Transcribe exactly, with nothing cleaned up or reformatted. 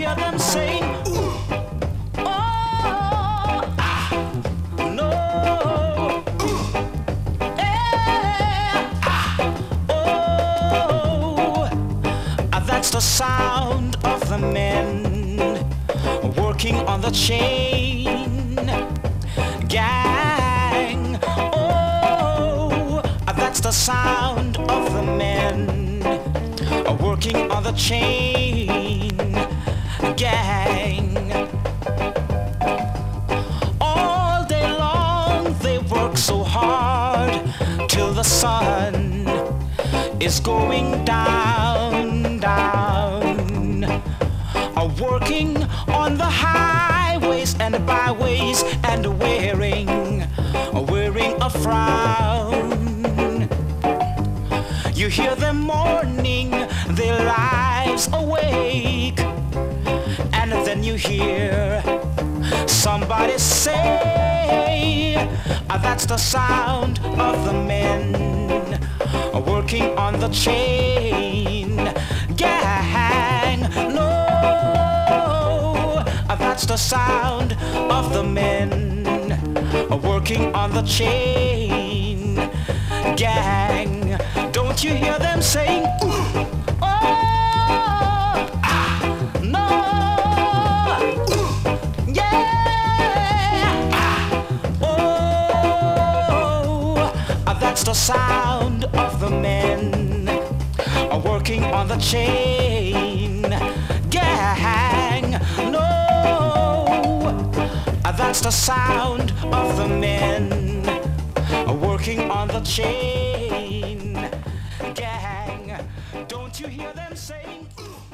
hear them saying, oh, ah, no, eh, ah, oh, ah, that's the sound of the men working on the chain gang. Oh, ah, that's the sound of the men working on the chain gang. All day long they work so hard till the sun is going down, down. Are working on the highways and byways and wearing, wearing a frown. You hear them mourning their lives awake, and then you hear somebody say, ah, that's the sound of the men working on the chain gang. No, ah, that's the sound of the men working on the chain gang. Don't you hear them saying, ooh, oh, ah, no, ooh, yeah, ah, oh, ah, that's the sound of the men working on the chain gang. No, ah, that's the sound of the men working on the chain gang. Don't you hear them saying, ooh.